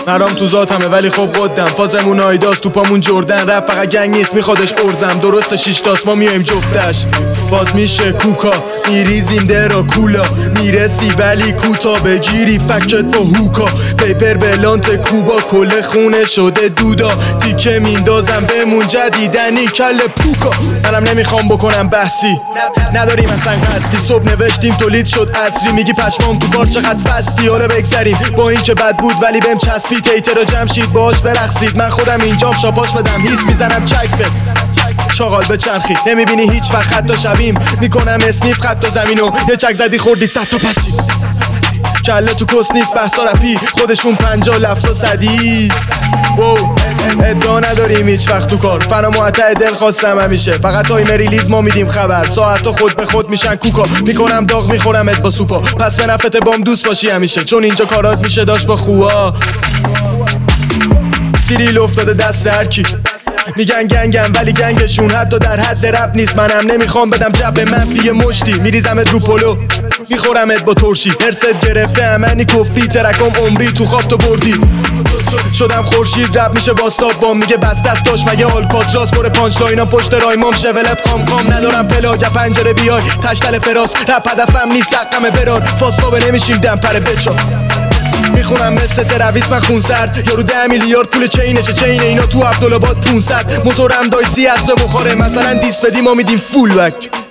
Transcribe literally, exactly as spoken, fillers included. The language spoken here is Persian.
مرام تو ذاتمه ولی خب قدم فازمون آیداست تو پامون جردن رپ فقط گنگ نیست میخوادش ارزم درسته شیش تاست ما میایم جفتش باز میشه کوکا میریزیم درا کولا میرسی ولی کوتا بگیری فکت با هوکا پیپر بلانت کوبا کل خونه شده دودا تیکه میندازم بمون جدیدنی کل پوکا منم نمیخوام بکنم بحثی نداریم اصلا قصدی صبح نوشتیم تولید شد عصری میگی پشمام تو کار چقدر فستی حالا بگذریم با این که بد بود ولی بهم چسبید تیتر و جمشید باش برقصید من خودم اینجام شاپاش بدم هیس میزنم چک به چاقال به چرخی نمیبینی هیچ وقت خط شبیم میکنم اسنیف خط و زمینو یه چک زدی خوردی صد تا پسی کله تو کس نیست بحثا رپی خودشون پنجا لفظا صدی وو ادعا نداریم هیچ وقت تو کار فنا معطع دل خواستم همیشه فقط تایم ریلیز ما میدیم خبر ساعتا خود به خود میشن کوکا میکنم داغ میخورمت با سوپا پس به نفت بام دوست باشی همیشه چون اینجا کارات میشه داشت با خوها دیریل افتاده دست هرکی میگن گنگم ولی گنگشون حتی در حد رپ نیست منم نمیخوام بدم جب منفی مشتی میریزمت رو پلو میخورمت با ترشی مرست گرفته امنی کفی ترکم عمری تو خواب تو بردی شدم خورشید رپ میشه باستاب بام میگه بس دست داشت مگه آلکاتراس پر پانچ لاینا پشت رایمام شولت قام قام ندارم پلاگ پنجره بیای تشتل فراس رپ هدفم نیست سقم برار فاسفابه نمیشیم دم پر بچا میخونم مثل ترویس من خون سرد یارو ده میلیارد پول چینشه چین اینا تو عبدالآباد پونصد موتورم دایسی اسب بخاره مثلا دیس بدیم ما میدیم فول بک